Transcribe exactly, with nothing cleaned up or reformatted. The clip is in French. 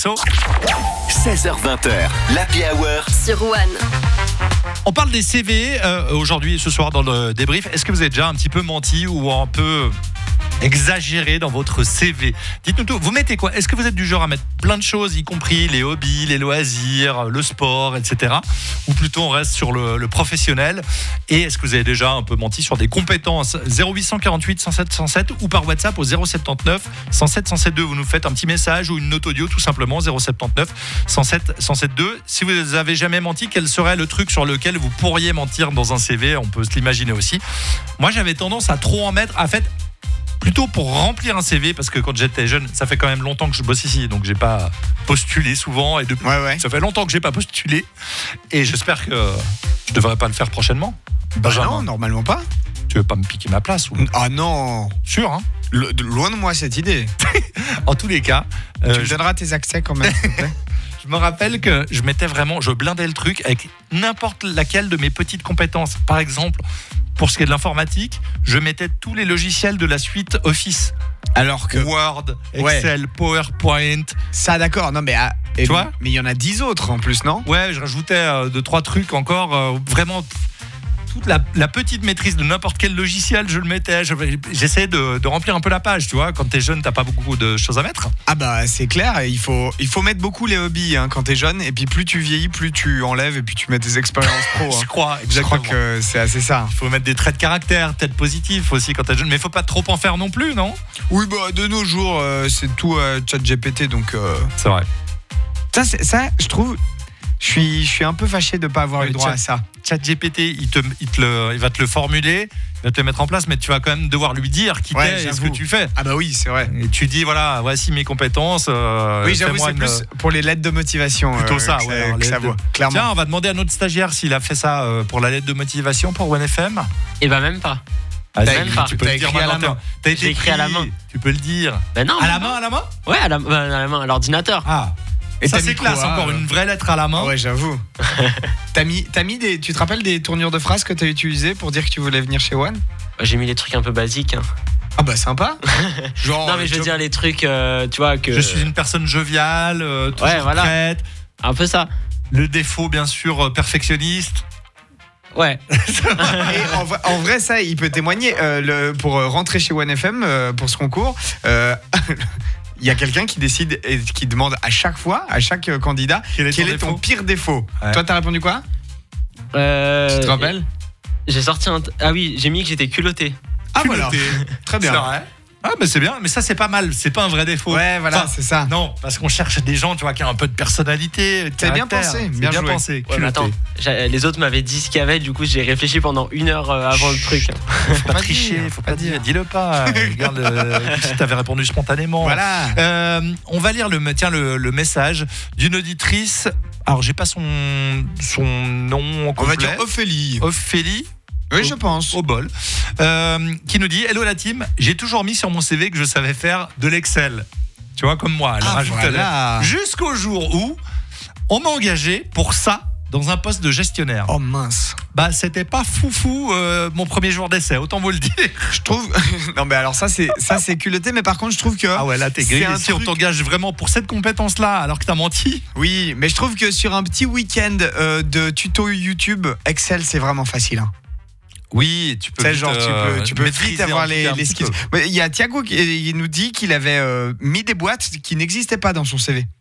Alofonso. seize heures vingt, l'Happy Hour sur One. On parle des C V euh, aujourd'hui et ce soir dans le débrief. Est-ce que vous avez déjà un petit peu menti ou un peu exagéré dans votre C V? Dites-nous tout. Vous mettez quoi? Est-ce que vous êtes du genre à mettre plein de choses, y compris les hobbies, les loisirs, le sport, et cetera. Ou plutôt on reste sur le, le professionnel? Et est-ce que vous avez déjà un peu menti sur des compétences? Zéro huit quarante-huit cent sept cent sept ou par WhatsApp au zéro soixante-neuf cent sept cent soixante-deux. Vous nous faites un petit message ou une note audio tout simplement zéro soixante-neuf cent sept cent soixante-deux. Si vous avez jamais menti, quel serait le truc sur lequel vous pourriez mentir dans un C V? On peut se l'imaginer aussi. Moi j'avais tendance à trop en mettre. En fait, plutôt pour remplir un C V, parce que quand j'étais jeune, ça fait quand même longtemps que je bosse ici, donc j'ai pas postulé souvent, et depuis, Ouais, ouais. ça fait longtemps que j'ai pas postulé, et j'espère que je devrais pas le faire prochainement. Bah Benjamin, non, normalement pas. tu veux pas me piquer ma place ou... Ah non. Sûr, hein? Le- de- loin de moi cette idée. En tous les cas, euh, tu me je, donneras tes accès quand même, s'il te plaît. je me rappelle que je mettais vraiment, je blindais le truc avec n'importe laquelle de mes petites compétences. Par exemple, pour ce qui est de l'informatique, je mettais tous les logiciels de la suite Office. Alors que Word, Ouais. Excel, PowerPoint. ça, d'accord. Non, mais ah, et- Tu vois mais il y en a dix autres en plus, non? Ouais, je rajoutais euh, deux, trois trucs encore. euh, vraiment, pff, toute la, la petite maîtrise de n'importe quel logiciel, je le mettais. Je- J'essayais de, de remplir un peu la page, tu vois. Quand t'es jeune, t'as pas beaucoup de choses à mettre. Ah bah c'est clair. Il faut il faut mettre beaucoup les hobbies hein, quand t'es jeune. Et puis plus tu vieillis, plus tu enlèves et puis tu mets tes expériences pro. hein. Je crois, Je exactement. crois que c'est assez ça. Il faut mettre des traits de caractère, peut-être positifs aussi quand t'es jeune. Mais faut pas trop en faire non plus, non? Oui, bah de nos jours, euh, c'est tout euh, ChatGPT, donc euh, C'est vrai. ça, c'est- ça, je trouve, je suis, je suis un peu fâché de pas avoir Ouais, eu droit chat- à ça. ChatGPT, il, te, il, te le, il va te le formuler, il va te le mettre en place, mais tu vas quand même devoir lui dire qui Ouais, t'es et ce j'avoue. que tu fais. Ah bah oui, c'est vrai. Et tu dis, voilà, voici mes compétences. euh, oui, j'avoue, fais-moi c'est une- plus pour les lettres de motivation. Plutôt euh, ça, que ouais, ça- alors, que les ça lettres vaut, de- clairement. Tiens, on va demander à notre stagiaire s'il a fait ça euh, pour la lettre de motivation pour One F M. Et bah même pas. Ah, Même pas. Tu peux T'as le dire écrit à la maintenant. main. T'as été J'ai écrit à la main. Tu peux le dire. Bah non. À la même main, pas. à la main. Ouais, à la, bah, à la main, à l'ordinateur. Ah. Et Ça t'as c'est mis classe, quoi, encore euh une vraie lettre à la main. Ah ouais, j'avoue. t'as mis, t'as mis des, tu te rappelles des tournures de phrases que t'as utilisées pour dire que tu voulais venir chez One? Bah, j'ai mis les trucs un peu basiques. hein. Ah bah sympa. Genre. non mais je veux dire les trucs, euh, tu vois que. Je suis une personne joviale, euh, toujours Ouais, voilà. prête. Un peu ça. Le défaut, bien sûr, euh, perfectionniste. Ouais. Et en, vrai, en vrai, ça, il peut témoigner. Euh, le, pour euh, rentrer chez One F M, euh, pour ce concours, euh, il y a quelqu'un qui décide et qui demande à chaque fois, à chaque euh, candidat, Quel est quel ton est ton défaut pire défaut. Ouais. Toi, t'as répondu quoi? Euh, Tu te rappelles? J'ai sorti un. t- Ah oui, j'ai mis que j'étais culotté. Ah voilà. Culotté. Très bien. C'est vrai. Ah, mais c'est bien. Mais ça, c'est pas mal. C'est pas un vrai défaut. Ouais, voilà, Enfin, c'est ça. Non, parce qu'on cherche des gens, tu vois, qui ont un peu de personnalité. de C'est bien caractère. pensé, C'est bien bien joué. pensé. Ouais, mais Culotté. attends, j'ai- les autres m'avaient dit ce qu'il y avait, du coup j'ai réfléchi pendant une heure euh, avant le truc. hein. Faut pas pas tricher, dire, faut pas dire. Dis-le pas. Regarde, euh, si t'avais répondu spontanément. Voilà. Euh, on va lire le, tiens, le, le message d'une auditrice. Alors, j'ai pas son, son nom complet. On va dire Ophélie. Ophélie. Oui, je pense. Au bol. Euh, qui nous dit: Hello la team, j'ai toujours mis sur mon C V que je savais faire de l'Excel. Tu vois, comme moi. Elle Ah, rajoute voilà. elle. Jusqu'au jour où on m'a engagé pour ça dans un poste de gestionnaire. Oh mince. Bah, c'était pas foufou euh, mon premier jour d'essai, autant vous le dire. Je trouve. non, mais alors ça, c'est ça, c'est culotté. Mais par contre, je trouve que. Ah ouais, là t'es C'est grillé. un Si on truc- t'engage vraiment pour cette compétence-là, alors que t'as menti. Oui, mais je trouve que sur un petit week-end euh, de tuto YouTube, Excel, c'est vraiment facile. Hein. Oui, tu peux. Tu sais, vite, genre, tu euh, peux, tu peux maîtriser vite avoir en tout les, cas un les petit skills. peu. Mais il y a Thiago qui il nous dit qu'il avait euh, mis des boîtes qui n'existaient pas dans son C V.